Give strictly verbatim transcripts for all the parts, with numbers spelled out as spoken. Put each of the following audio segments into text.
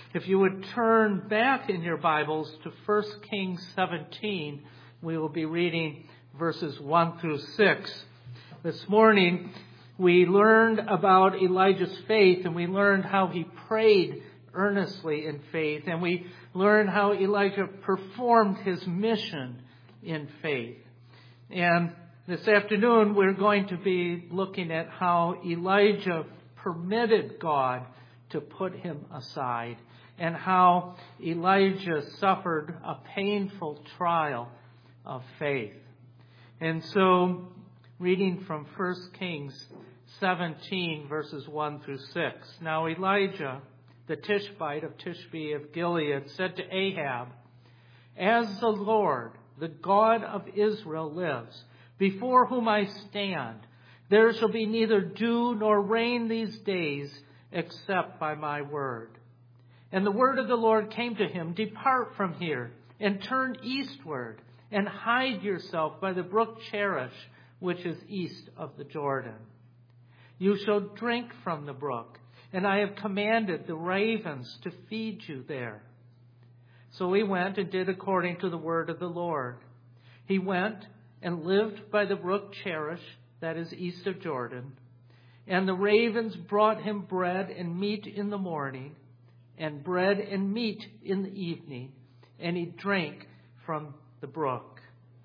If you would turn back in your Bibles to First Kings seventeen, we will be reading verses one through six. This morning, we learned about Elijah's faith, and we learned how he prayed earnestly in faith, and we learned how Elijah performed his mission in faith. And this afternoon, we're going to be looking at how Elijah permitted God to put him aside, and how Elijah suffered a painful trial of faith. And so, reading from First Kings seventeen, verses one through six. Now Elijah, the Tishbite of Tishbe of Gilead, said to Ahab, "As the Lord, the God of Israel, lives, before whom I stand, there shall be neither dew nor rain these days, except by my word." And the word of the Lord came to him, "Depart from here, and turn eastward, and hide yourself by the brook Cherith, which is east of the Jordan. You shall drink from the brook, and I have commanded the ravens to feed you there." So he went and did according to the word of the Lord. He went and lived by the brook Cherith, that is east of Jordan. And the ravens brought him bread and meat in the morning, and bread and meat in the evening, and he drank from the brook.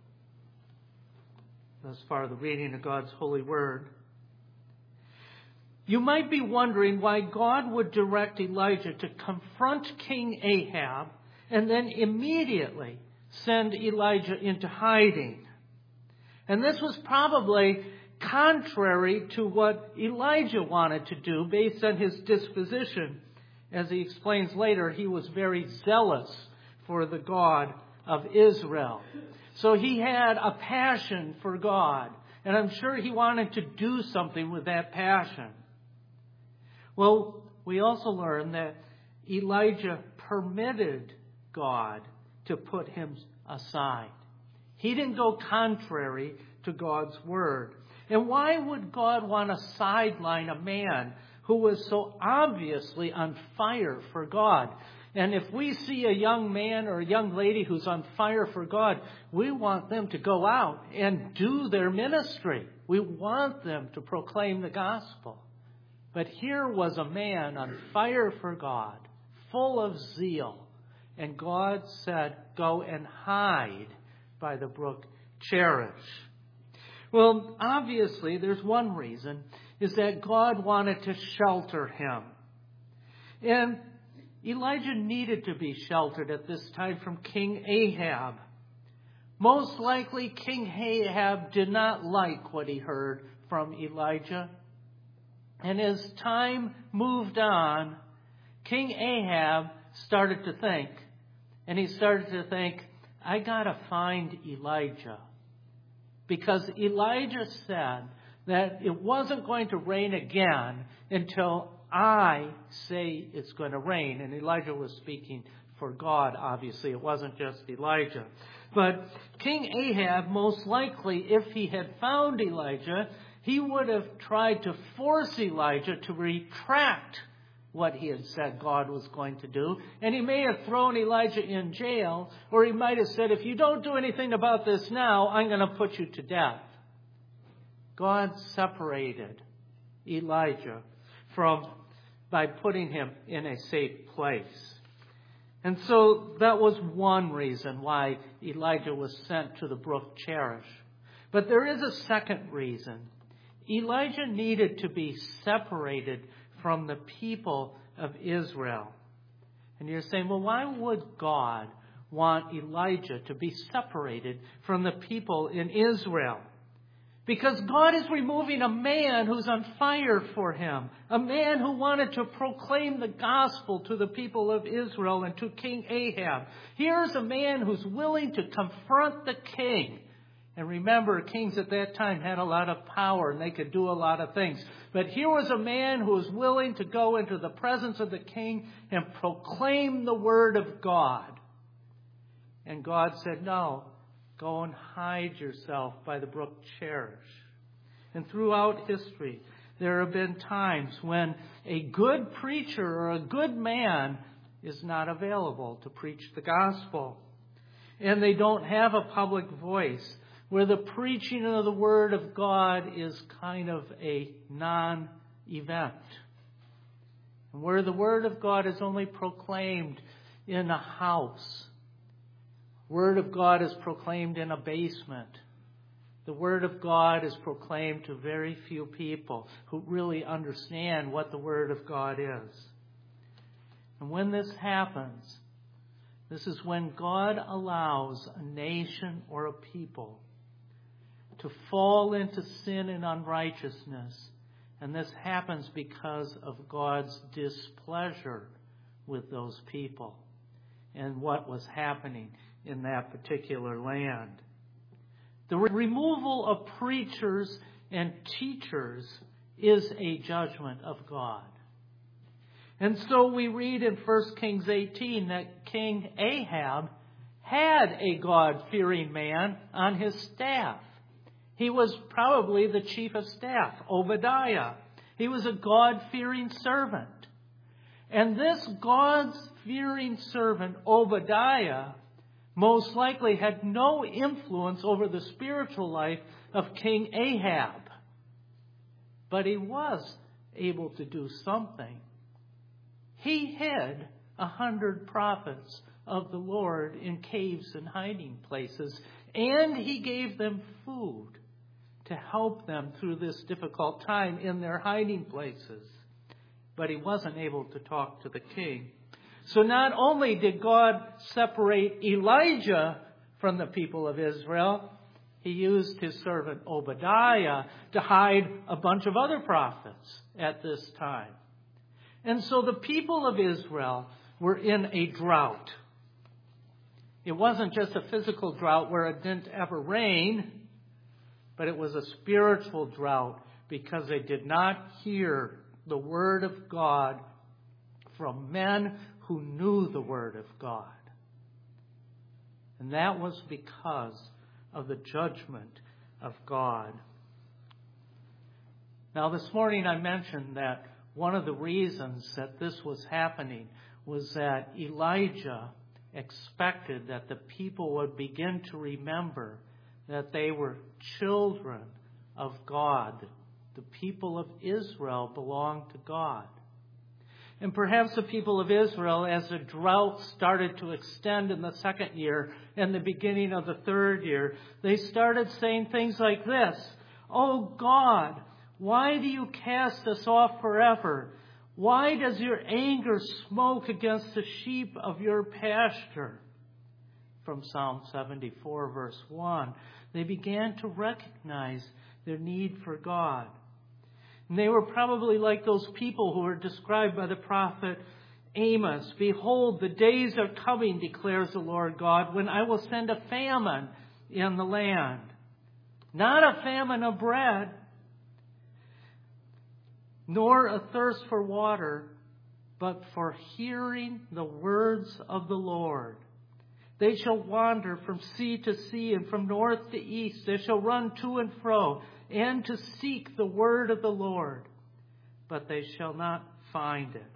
Thus far, the reading of God's holy word. You might be wondering why God would direct Elijah to confront King Ahab and then immediately send Elijah into hiding. And this was probably contrary to what Elijah wanted to do based on his disposition. As he explains later, he was very zealous for the God of Israel. So he had a passion for God, and I'm sure he wanted to do something with that passion. Well, we also learn that Elijah permitted God to put him aside. He didn't go contrary to God's word. And why would God want to sideline a man who was so obviously on fire for God? And if we see a young man or a young lady who's on fire for God, we want them to go out and do their ministry. We want them to proclaim the gospel. But here was a man on fire for God, full of zeal. And God said, "Go and hide by the brook Cherith." Well, obviously, there's one reason, is that God wanted to shelter him. And Elijah needed to be sheltered at this time from King Ahab. Most likely, King Ahab did not like what he heard from Elijah. And as time moved on, King Ahab started to think, and he started to think, I got to find Elijah. Because Elijah said that it wasn't going to rain again until I say it's going to rain. And Elijah was speaking for God, obviously. It wasn't just Elijah. But King Ahab, most likely, if he had found Elijah, he would have tried to force Elijah to retract what he had said God was going to do. And he may have thrown Elijah in jail, or he might have said, if you don't do anything about this now, I'm going to put you to death. God separated Elijah from by putting him in a safe place. And so that was one reason why Elijah was sent to the brook Cherith. But there is a second reason. Elijah needed to be separated from the people of Israel. And you're saying, well, why would God want Elijah to be separated from the people in Israel? Because God is removing a man who's on fire for him. A man who wanted to proclaim the gospel to the people of Israel and to King Ahab. Here's a man who's willing to confront the king. And remember, kings at that time had a lot of power and they could do a lot of things. But here was a man who was willing to go into the presence of the king and proclaim the word of God. And God said, no, go and hide yourself by the brook Cherith. And throughout history, there have been times when a good preacher or a good man is not available to preach the gospel. And they don't have a public voice where the preaching of the Word of God is kind of a non-event. And where the Word of God is only proclaimed in a house. Word of God is proclaimed in a basement. The Word of God is proclaimed to very few people who really understand what the Word of God is. And when this happens, this is when God allows a nation or a people to fall into sin and unrighteousness. And this happens because of God's displeasure with those people and what was happening in that particular land. The removal of preachers and teachers is a judgment of God. And so we read in First Kings eighteen that King Ahab had a God-fearing man on his staff. He was probably the chief of staff, Obadiah. He was a God-fearing servant. And this God-fearing servant, Obadiah, most likely had no influence over the spiritual life of King Ahab. But he was able to do something. He hid a hundred prophets of the Lord in caves and hiding places, and he gave them food to help them through this difficult time in their hiding places. But he wasn't able to talk to the king. So not only did God separate Elijah from the people of Israel, he used his servant Obadiah to hide a bunch of other prophets at this time. And so the people of Israel were in a drought. It wasn't just a physical drought where it didn't ever rain, but it was a spiritual drought because they did not hear the Word of God from men who knew the Word of God. And that was because of the judgment of God. Now, this morning I mentioned that one of the reasons that this was happening was that Elijah expected that the people would begin to remember that they were children of God. The people of Israel belonged to God. And perhaps the people of Israel, as the drought started to extend in the second year and the beginning of the third year, they started saying things like this: "Oh God, why do you cast us off forever? Why does your anger smoke against the sheep of your pasture?" From Psalm seventy-four, verse one. They began to recognize their need for God. And they were probably like those people who were described by the prophet Amos. "Behold, the days are coming, declares the Lord God, when I will send a famine in the land. Not a famine of bread, nor a thirst for water, but for hearing the words of the Lord. They shall wander from sea to sea and from north to east. They shall run to and fro and to seek the word of the Lord, but they shall not find it."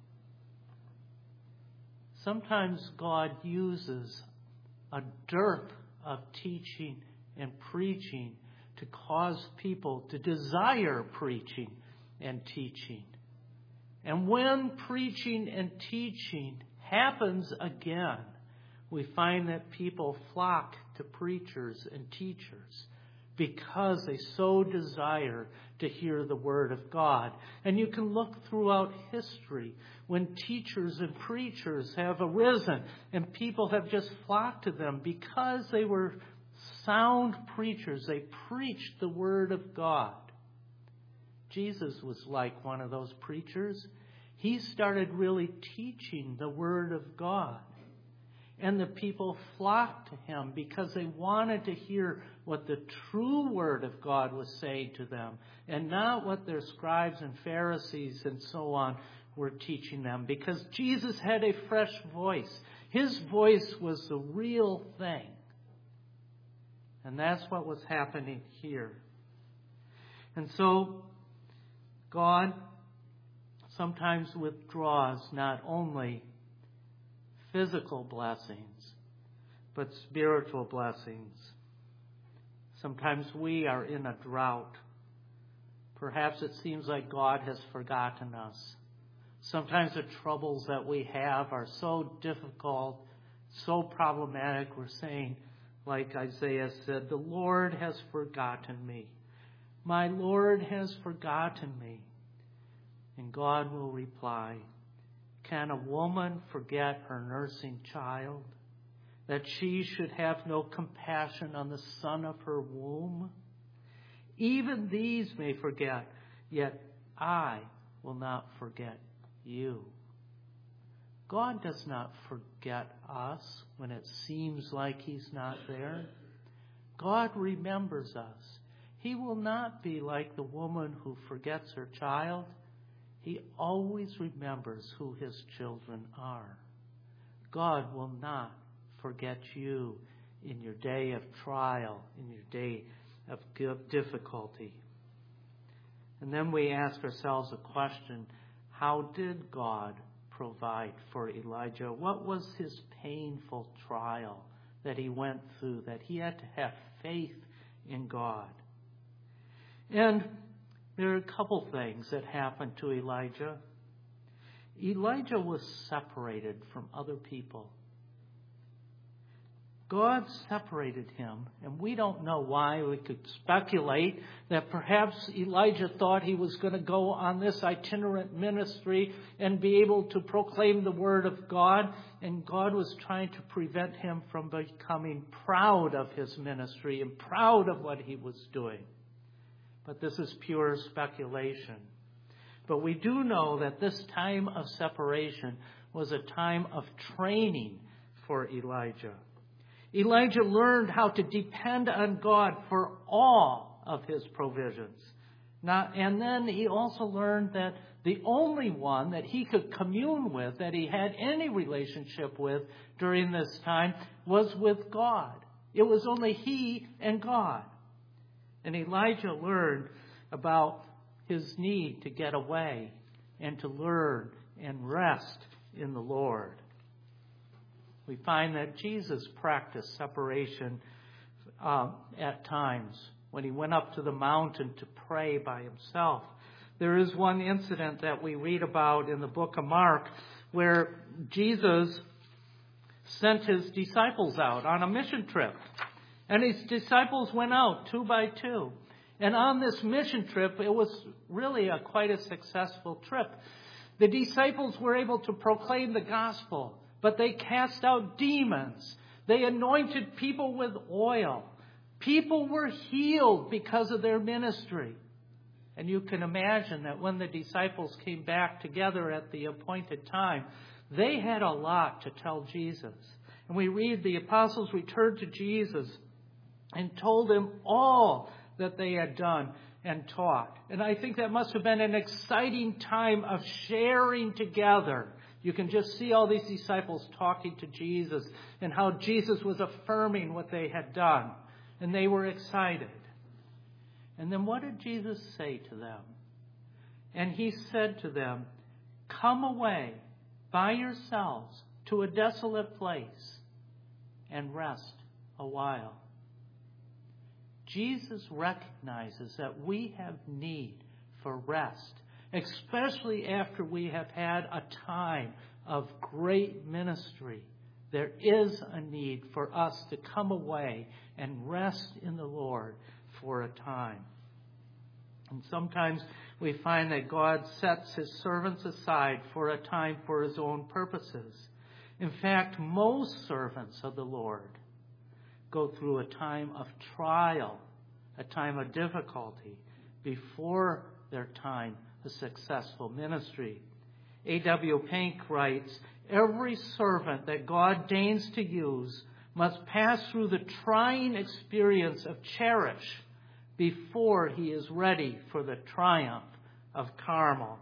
Sometimes God uses a dearth of teaching and preaching to cause people to desire preaching and teaching. And when preaching and teaching happens again, we find that people flock to preachers and teachers because they so desire to hear the Word of God. And you can look throughout history when teachers and preachers have arisen and people have just flocked to them because they were sound preachers. They preached the Word of God. Jesus was like one of those preachers. He started really teaching the Word of God. And the people flocked to him because they wanted to hear what the true Word of God was saying to them and not what their scribes and Pharisees and so on were teaching them, because Jesus had a fresh voice. His voice was the real thing. And that's what was happening here. And so God sometimes withdraws not only physical blessings, but spiritual blessings. Sometimes we are in a drought. Perhaps it seems like God has forgotten us. Sometimes the troubles that we have are so difficult, so problematic, we're saying, like Isaiah said, the Lord has forgotten me. My Lord has forgotten me. And God will reply, can a woman forget her nursing child, that she should have no compassion on the son of her womb? Even these may forget, yet I will not forget you. God does not forget us when it seems like He's not there. God remembers us. He will not be like the woman who forgets her child. He always remembers who His children are. God will not forget you in your day of trial, in your day of difficulty. And then we ask ourselves a question, how did God provide for Elijah? What was his painful trial that he went through, that he had to have faith in God? And there are a couple things that happened to Elijah. Elijah was separated from other people. God separated him, and we don't know why. We could speculate that perhaps Elijah thought he was going to go on this itinerant ministry and be able to proclaim the word of God, and God was trying to prevent him from becoming proud of his ministry and proud of what he was doing. But this is pure speculation. But we do know that this time of separation was a time of training for Elijah. Elijah learned how to depend on God for all of his provisions. Not, and then he also learned that the only one that he could commune with, that he had any relationship with during this time, was with God. It was only he and God. And Elijah learned about his need to get away and to learn and rest in the Lord. We find that Jesus practiced separation uh, at times when he went up to the mountain to pray by himself. There is one incident that we read about in the book of Mark where Jesus sent his disciples out on a mission trip. And his disciples went out two by two. And on this mission trip, it was really a quite a successful trip. The disciples were able to proclaim the gospel, but they cast out demons. They anointed people with oil. People were healed because of their ministry. And you can imagine that when the disciples came back together at the appointed time, they had a lot to tell Jesus. And we read the apostles returned to Jesus and told him all that they had done and taught. And I think that must have been an exciting time of sharing together. You can just see all these disciples talking to Jesus and how Jesus was affirming what they had done. And they were excited. And then what did Jesus say to them? And he said to them, "Come away by yourselves to a desolate place and rest a while." Jesus recognizes that we have need for rest, especially after we have had a time of great ministry. There is a need for us to come away and rest in the Lord for a time. And sometimes we find that God sets his servants aside for a time for his own purposes. In fact, most servants of the Lord go through a time of trial, a time of difficulty, before their time of successful ministry. A W Pink writes, "Every servant that God deigns to use must pass through the trying experience of cherish before he is ready for the triumph of Carmel."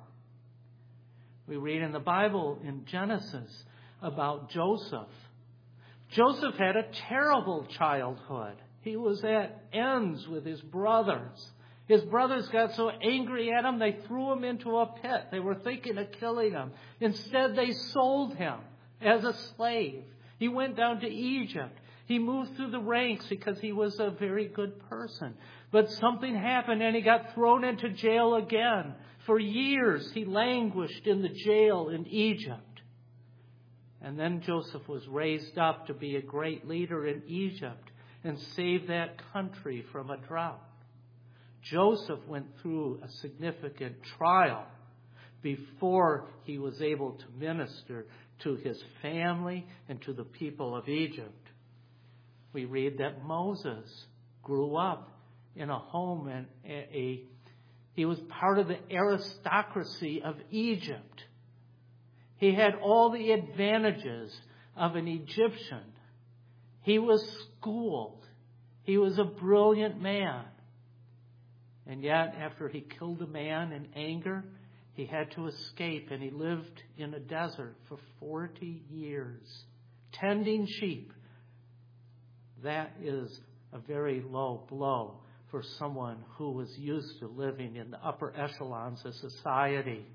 We read in the Bible in Genesis about Joseph. Joseph had a terrible childhood. He was at ends with his brothers. His brothers got so angry at him, they threw him into a pit. They were thinking of killing him. Instead, they sold him as a slave. He went down to Egypt. He moved through the ranks because he was a very good person. But something happened and he got thrown into jail again. For years he languished in the jail in Egypt. And then Joseph was raised up to be a great leader in Egypt and save that country from a drought. Joseph went through a significant trial before he was able to minister to his family and to the people of Egypt. We read that Moses grew up in a home and a, a he was part of the aristocracy of Egypt. He had all the advantages of an Egyptian. He was schooled. He was a brilliant man. And yet, after he killed a man in anger, he had to escape, and he lived in a desert for forty years, tending sheep. That is a very low blow for someone who was used to living in the upper echelons of society.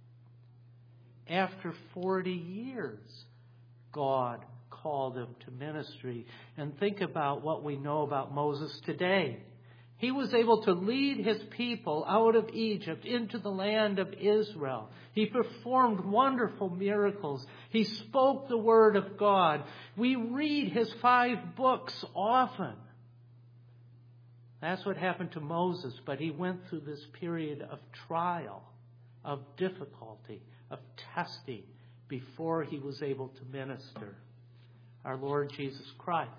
After forty years, God called him to ministry. And think about what we know about Moses today. He was able to lead his people out of Egypt into the land of Israel. He performed wonderful miracles. He spoke the word of God. We read his five books often. That's what happened to Moses, but he went through this period of trial, of difficulty, of testing before he was able to minister. Our Lord Jesus Christ.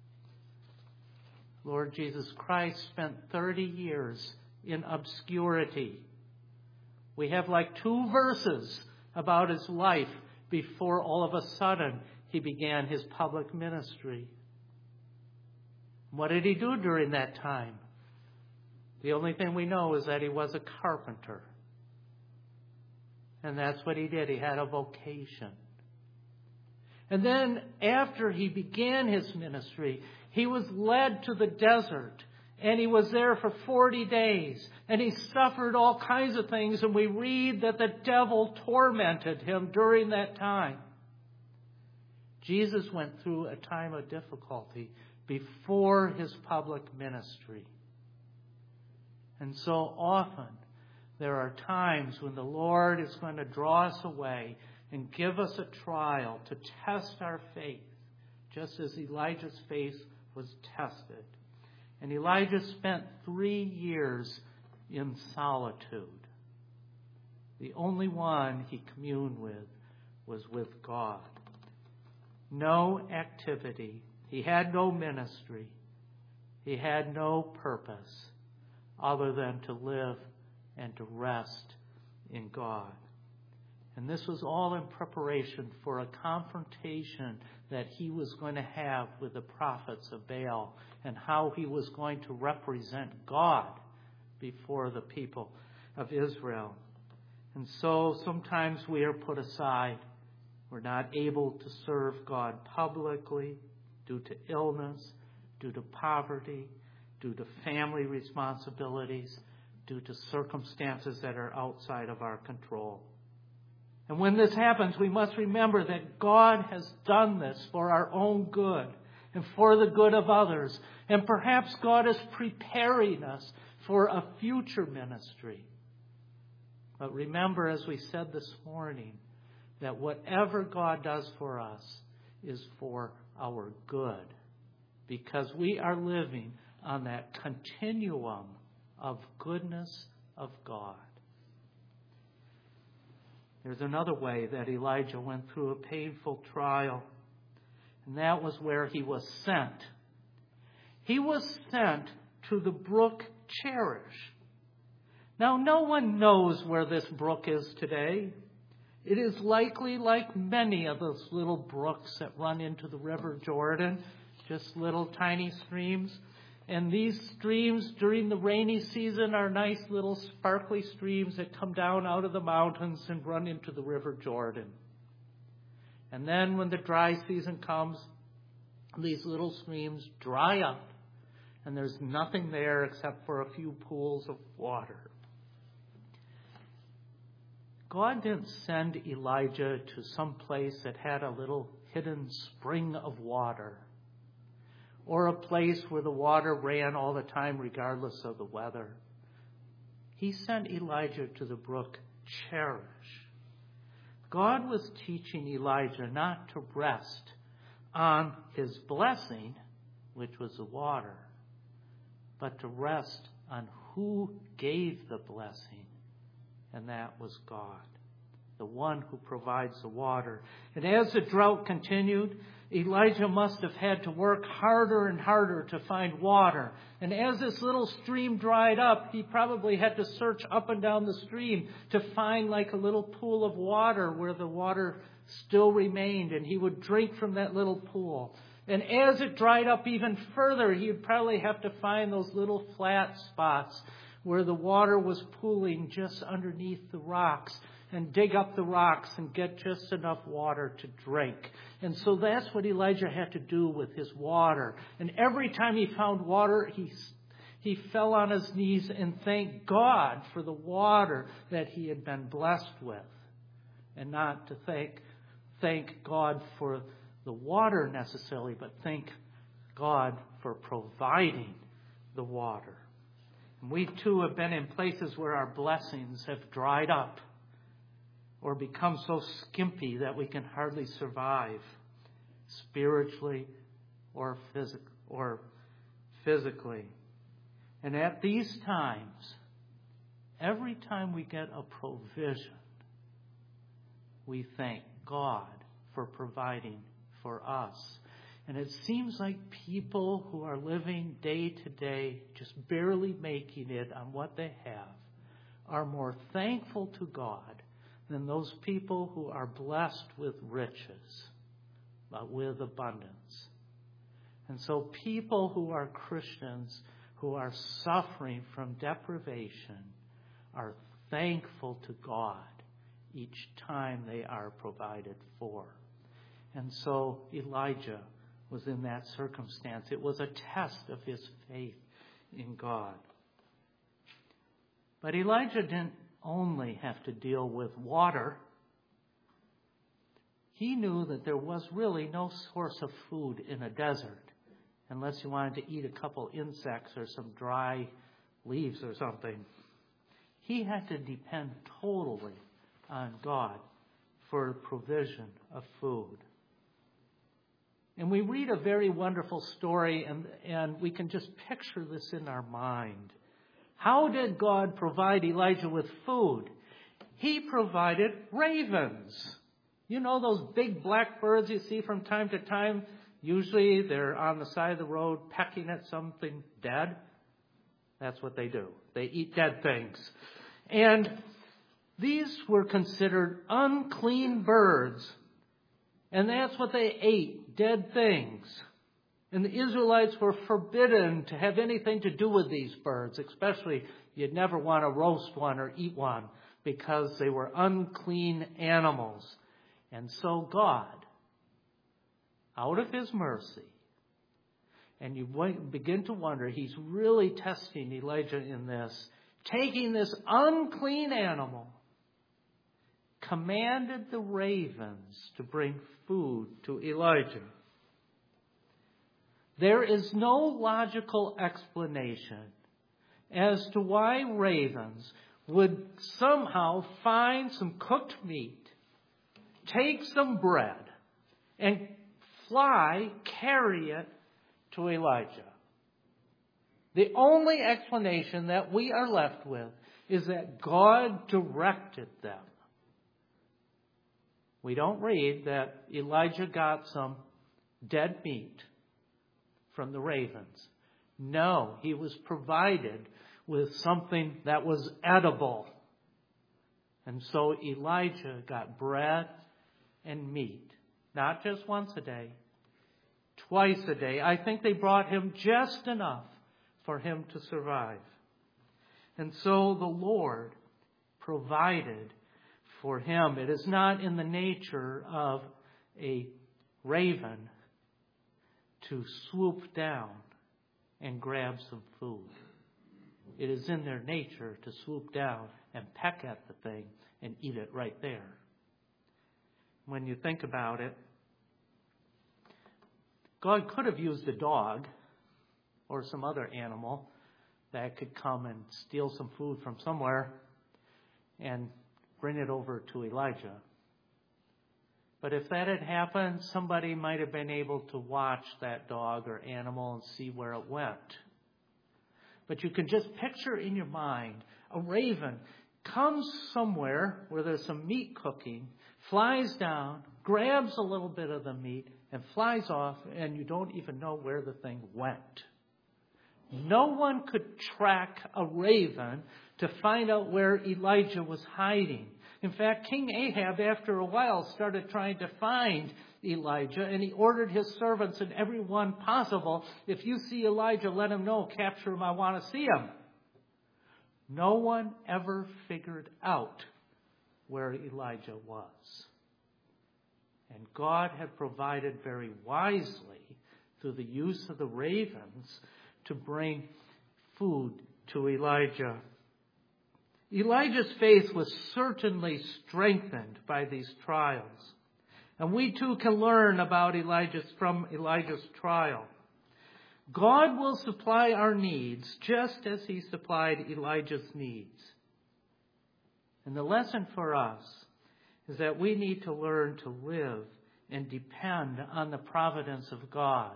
Lord Jesus Christ spent thirty years in obscurity. We have like two verses about his life before all of a sudden he began his public ministry. What did he do during that time? The only thing we know is that he was a carpenter. And that's what he did. He had a vocation. And then after he began his ministry, he was led to the desert. And he was there for forty days. And he suffered all kinds of things. And we read that the devil tormented him during that time. Jesus went through a time of difficulty before his public ministry. And so often there are times when the Lord is going to draw us away and give us a trial to test our faith, just as Elijah's faith was tested. And Elijah spent three years in solitude. The only one he communed with was with God. No activity. He had no ministry. He had no purpose other than to live and to rest in God. And this was all in preparation for a confrontation that he was going to have with the prophets of Baal and how he was going to represent God before the people of Israel. And so sometimes we are put aside. We're not able to serve God publicly due to illness, due to poverty, due to family responsibilities, due to circumstances that are outside of our control. And when this happens, we must remember that God has done this for our own good and for the good of others. And perhaps God is preparing us for a future ministry. But remember, as we said this morning, that whatever God does for us is for our good, because we are living on that continuum of goodness of God. There's another way that Elijah went through a painful trial, and that was where he was sent. He was sent to the brook Cherish. Now, no one knows where this brook is today. It is likely like many of those little brooks that run into the River Jordan, just little tiny streams. And these streams during the rainy season are nice little sparkly streams that come down out of the mountains and run into the River Jordan. And then when the dry season comes, these little streams dry up and there's nothing there except for a few pools of water. God didn't send Elijah to some place that had a little hidden spring of water, or a place where the water ran all the time regardless of the weather. He sent Elijah to the brook Cherith. God was teaching Elijah not to rest on his blessing, which was the water, but to rest on who gave the blessing, and that was God, the one who provides the water. And as the drought continued, Elijah must have had to work harder and harder to find water. And as this little stream dried up, he probably had to search up and down the stream to find like a little pool of water where the water still remained, and he would drink from that little pool. And as it dried up even further, he would probably have to find those little flat spots where the water was pooling just underneath the rocks, and dig up the rocks and get just enough water to drink. And so that's what Elijah had to do with his water. And every time he found water, he, he fell on his knees and thanked God for the water that he had been blessed with. And not to thank, thank God for the water necessarily, but thank God for providing the water. And we too have been in places where our blessings have dried up, or become so skimpy that we can hardly survive spiritually or physic- or physically. And at these times, every time we get a provision, we thank God for providing for us. And it seems like people who are living day to day, just barely making it on what they have, are more thankful to God than those people who are blessed with riches, but with abundance. And so people who are Christians, who are suffering from deprivation, are thankful to God each time they are provided for. And so Elijah was in that circumstance. It was a test of his faith in God. But Elijah didn't only have to deal with water. He knew that there was really no source of food in a desert unless you wanted to eat a couple insects or some dry leaves or something. He had to depend totally on God for provision of food. And we read a very wonderful story, and, and we can just picture this in our mind. How did God provide Elijah with food? He provided ravens. You know those big black birds you see from time to time? Usually they're on the side of the road pecking at something dead. That's what they do. They eat dead things. And these were considered unclean birds. And that's what they ate, dead things. And the Israelites were forbidden to have anything to do with these birds, especially you'd never want to roast one or eat one because they were unclean animals. And so God, out of his mercy, and you begin to wonder, he's really testing Elijah in this, taking this unclean animal, commanded the ravens to bring food to Elijah. There is no logical explanation as to why ravens would somehow find some cooked meat, take some bread, and fly, carry it to Elijah. The only explanation that we are left with is that God directed them. We don't read that Elijah got some dead meat from the ravens. No, he was provided with something that was edible. And so Elijah got bread and meat, not just once a day, twice a day. I think they brought him just enough for him to survive. And so the Lord provided for him. It is not in the nature of a raven to swoop down and grab some food. It is in their nature to swoop down and peck at the thing and eat it right there. When you think about it, God could have used a dog or some other animal that could come and steal some food from somewhere and bring it over to Elijah. But if that had happened, somebody might have been able to watch that dog or animal and see where it went. But you can just picture in your mind a raven comes somewhere where there's some meat cooking, flies down, grabs a little bit of the meat, and flies off, and you don't even know where the thing went. No one could track a raven to find out where Elijah was hiding. In fact, King Ahab, after a while, started trying to find Elijah, and he ordered his servants and everyone possible, if you see Elijah, let him know, capture him, I want to see him. No one ever figured out where Elijah was. And God had provided very wisely, through the use of the ravens, to bring food to Elijah. Elijah's faith was certainly strengthened by these trials. And we too can learn about Elijah's from Elijah's trial. God will supply our needs just as he supplied Elijah's needs. And the lesson for us is that we need to learn to live and depend on the providence of God.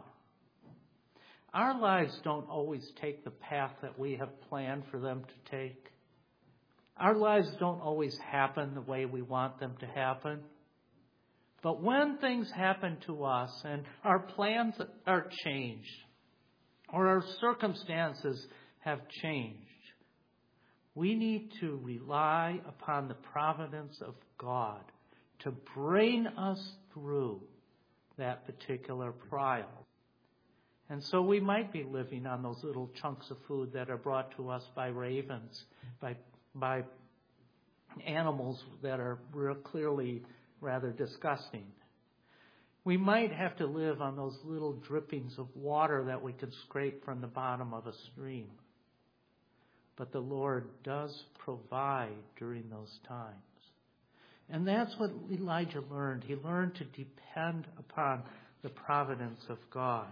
Our lives don't always take the path that we have planned for them to take. Our lives don't always happen the way we want them to happen. But when things happen to us and our plans are changed, or our circumstances have changed, we need to rely upon the providence of God to bring us through that particular trial. And so we might be living on those little chunks of food that are brought to us by ravens, by by animals that are real clearly rather disgusting. We might have to live on those little drippings of water that we could scrape from the bottom of a stream. But the Lord does provide during those times. And that's what Elijah learned. He learned to depend upon the providence of God.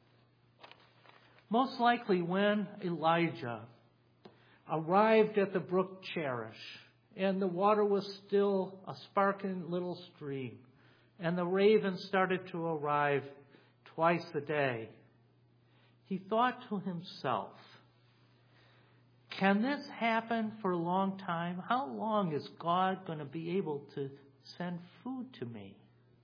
Most likely when Elijah arrived at the brook Cherith, and the water was still a sparkling little stream, and the ravens started to arrive twice a day, he thought to himself, can this happen for a long time? How long is God going to be able to send food to me?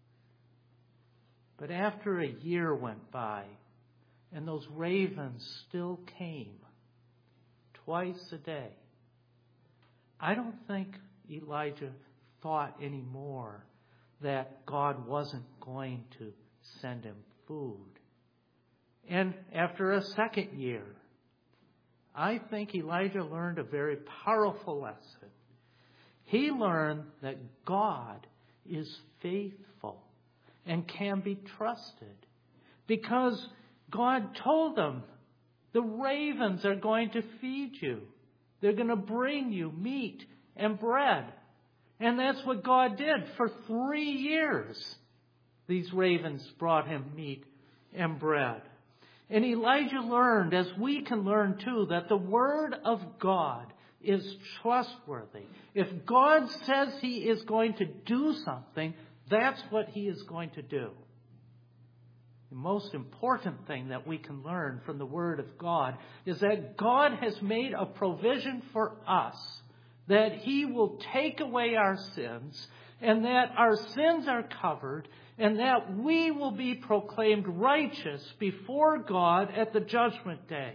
But after a year went by, and those ravens still came twice a day, I don't think Elijah thought anymore that God wasn't going to send him food. And after a second year, I think Elijah learned a very powerful lesson. He learned that God is faithful and can be trusted, because God told him, the ravens are going to feed you. They're going to bring you meat and bread. And that's what God did for three years. These ravens brought him meat and bread. And Elijah learned, as we can learn too, that the Word of God is trustworthy. If God says he is going to do something, that's what he is going to do. The most important thing that we can learn from the Word of God is that God has made a provision for us, that he will take away our sins, and that our sins are covered, and that we will be proclaimed righteous before God at the judgment day.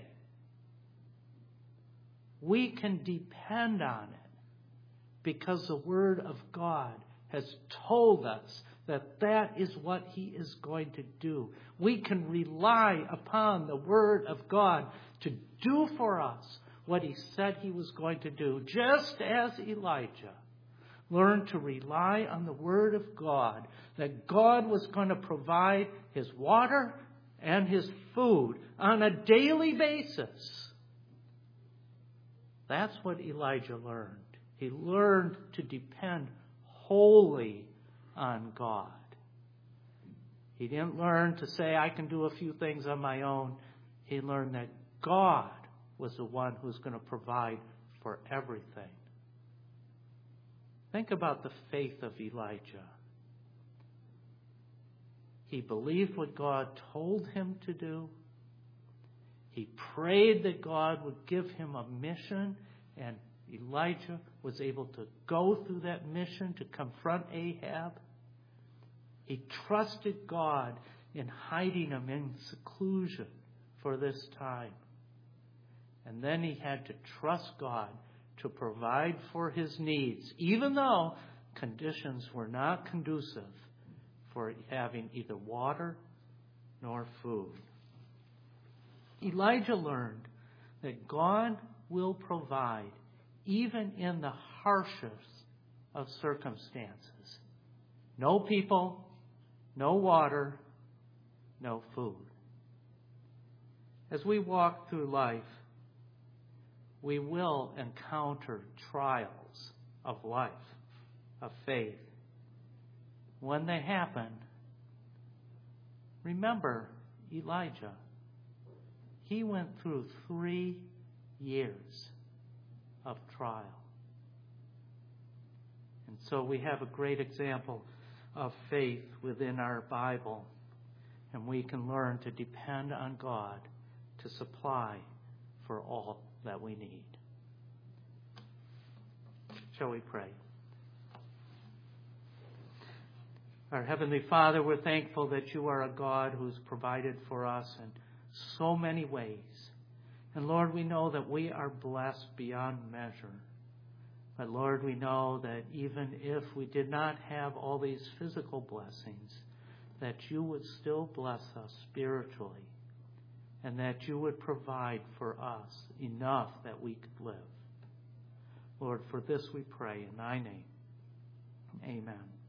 We can depend on it because the Word of God has told us that that is what he is going to do. We can rely upon the Word of God to do for us what he said he was going to do, just as Elijah learned to rely on the Word of God, that God was going to provide his water and his food on a daily basis. That's what Elijah learned. He learned to depend wholly on God. He didn't learn to say, I can do a few things on my own. He learned that God was the one who's going to provide for everything. Think about the faith of Elijah. He believed what God told him to do. He prayed that God would give him a mission, and Elijah was able to go through that mission to confront Ahab. He trusted God in hiding him in seclusion for this time. And then he had to trust God to provide for his needs, even though conditions were not conducive for having either water nor food. Elijah learned that God will provide even in the harshest of circumstances. No people, no water, no food. As we walk through life, we will encounter trials of life, of faith. When they happen, remember Elijah. He went through three years of trial. And so we have a great example of faith within our Bible, and we can learn to depend on God to supply for all that we need. Shall we pray? Our Heavenly Father, we're thankful that you are a God who's provided for us in so many ways. And Lord, we know that we are blessed beyond measure. But Lord, we know that even if we did not have all these physical blessings, that you would still bless us spiritually, and that you would provide for us enough that we could live. Lord, for this we pray in thy name. Amen.